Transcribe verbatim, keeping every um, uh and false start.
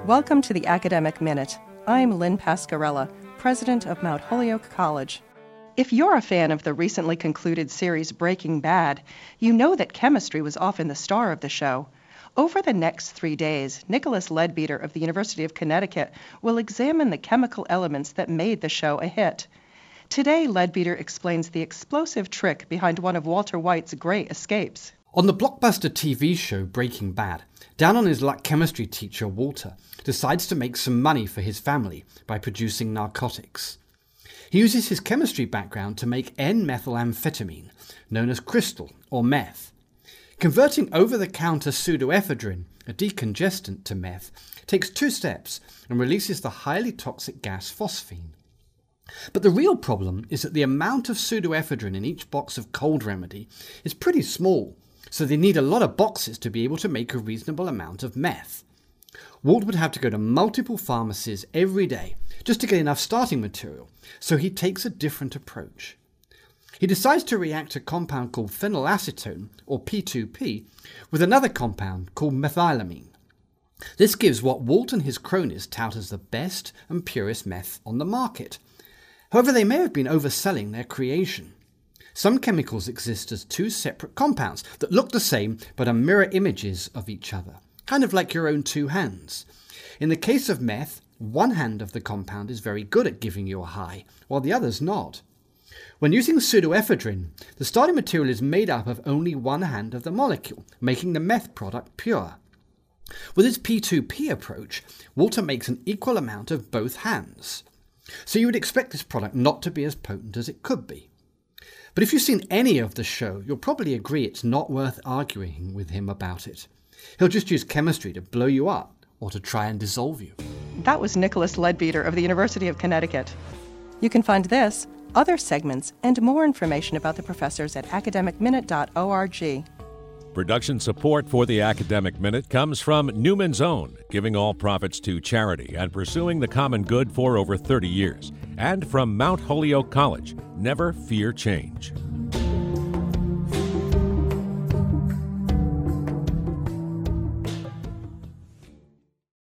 Welcome to the Academic Minute. I'm Lynn Pascarella, president of Mount Holyoke College. If you're a fan of the recently concluded series Breaking Bad, you know that chemistry was often the star of the show. Over the next three days, Nicholas Leadbeater of the University of Connecticut will examine the chemical elements that made the show a hit. Today, Leadbeater explains the explosive trick behind one of Walter White's great escapes. On the blockbuster T V show Breaking Bad, down on his luck chemistry teacher Walter decides to make some money for his family by producing narcotics. He uses his chemistry background to make N-methylamphetamine, known as crystal or meth. Converting over-the-counter pseudoephedrine, a decongestant, to meth takes two steps and releases the highly toxic gas phosphine. But the real problem is that the amount of pseudoephedrine in each box of cold remedy is pretty small, so they need a lot of boxes to be able to make a reasonable amount of meth. Walt would have to go to multiple pharmacies every day just to get enough starting material, so he takes a different approach. He decides to react a compound called phenylacetone, or P two P, with another compound called methylamine. This gives what Walt and his cronies tout as the best and purest meth on the market. However, they may have been overselling their creation. Some chemicals exist as two separate compounds that look the same but are mirror images of each other, kind of like your own two hands. In the case of meth, one hand of the compound is very good at giving you a high, while the other's not. When using pseudoephedrine, the starting material is made up of only one hand of the molecule, making the meth product pure. With his P two P approach, Walter makes an equal amount of both hands. So you would expect this product not to be as potent as it could be. But if you've seen any of the show, you'll probably agree it's not worth arguing with him about it. He'll just use chemistry to blow you up or to try and dissolve you. That was Nicholas Leadbeater of the University of Connecticut. You can find this, other segments, and more information about the professors at academic minute dot org. Production support for the Academic Minute comes from Newman's Own, giving all profits to charity and pursuing the common good for over thirty years. And from Mount Holyoke College, never fear change.